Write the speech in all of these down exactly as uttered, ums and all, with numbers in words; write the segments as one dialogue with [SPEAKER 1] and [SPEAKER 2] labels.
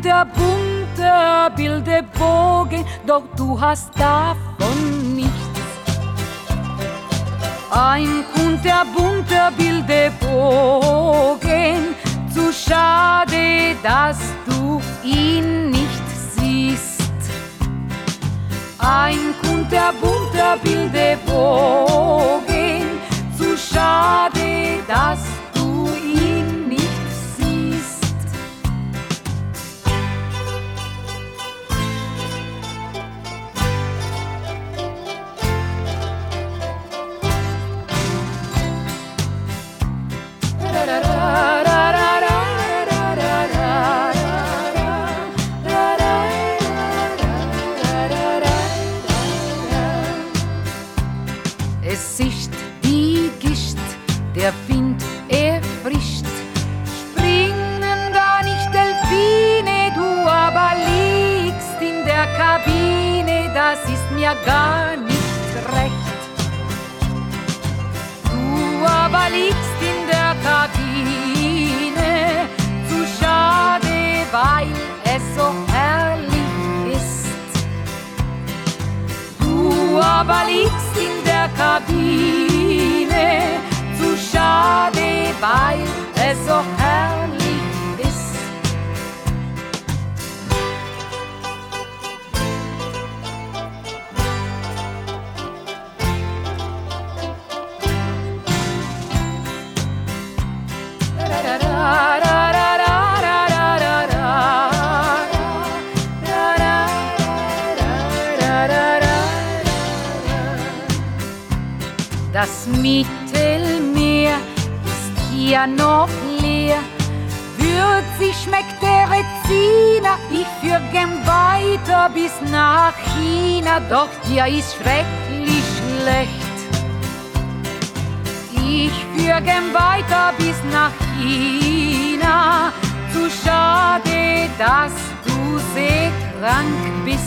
[SPEAKER 1] kunterbunter Bildebogen, doch du hast davon nichts. Ein kunterbunter Bildebogen, zu schade, dass du ihn nicht siehst. Ein kunterbunter Bildebogen, zu schade, dass du ihn nicht siehst. Es ist die Gischt, der Wind erfrischt. Springen da nicht Delfine, du aber liegst in der Kabine, das ist mir gar nicht recht. Du aber liegst in der Kabine, zu schade, weil es so herrlich ist. Du aber liegst in der Kabine, zu schade, weil es so herrlich ist. Das Mittelmeer ist hier noch leer, würzig schmeckt der Reziner. Ich führ gern weiter bis nach China, doch dir ist schrecklich schlecht. Ich führ gern weiter bis nach China, zu schade, dass du seekrank bist.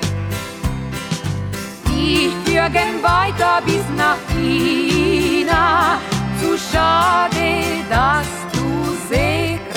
[SPEAKER 1] Ich führ gern weiter bis nach China, zu schade, dass du seekrank bist.